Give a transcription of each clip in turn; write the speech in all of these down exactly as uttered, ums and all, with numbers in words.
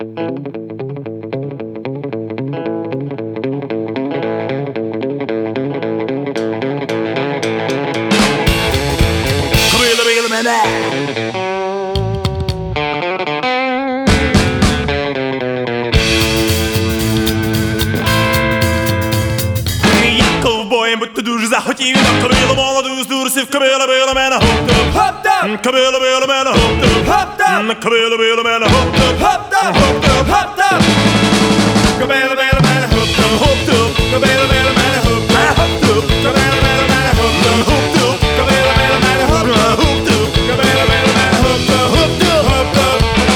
Кобила била мене. Я ковбоєм, будь ти дуже захотів, на кобилу молоду здурсив, кобила била мене, хоп-топ, хоп-топ, кобила била мене, хоп-топ, хоп-топ, кобила била мене, хоп-топ, хоп-топ, хоп-топ, хоп-топ, кобила била мене, хоп-топ, хоп-топ, кобила била мене, хоп-топ, хоп-топ, кобила била мене, хоп-топ, хоп-топ, кобила била мене, хоп-топ, хоп-топ, кобила била мене, хоп-топ, хоп-топ, хоп-топ.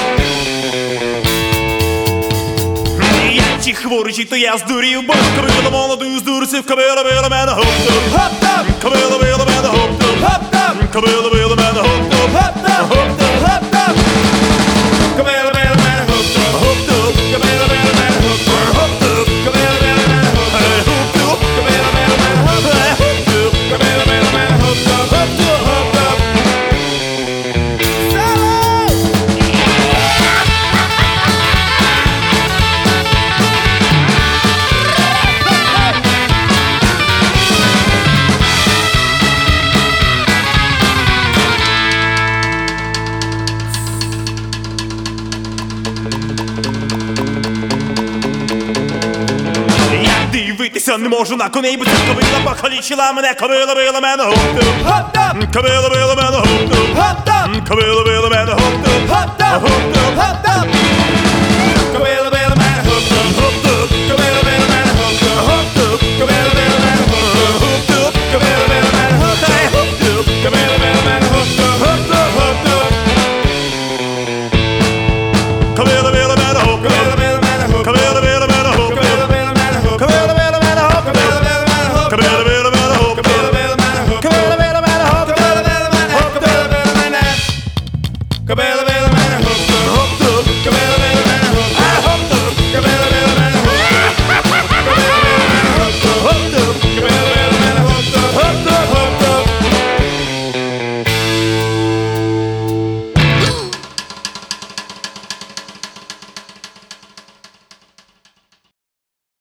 Я чи хворий, чи то я здурів, бо кобила молоду здурсив, кобила била мене, хоп-топ, хоп-топ, кобила била мене, хоп-топ, хоп-топ, кобила била мене, хоп-топ, хоп-топ, хоп-топ, хоп-топ, кобила била мене, хоп-топ, хоп-топ, кобила била мене, хоп-топ, хоп-топ, кобила била мене, хоп-топ, кобила била мене, хоп-топ, кобила била мене, хоп-топ, хоп-топ, хоп-топ. Я дивитися не можу на коней, бо ця кобила покалічила мене, кобила била мене, хоп-топ, хоп-топ, кобила била мене, хоп-топ, хоп-топ, кобила била мене, хоп-топ, хоп-топ, хоп-топ, хоп-топ.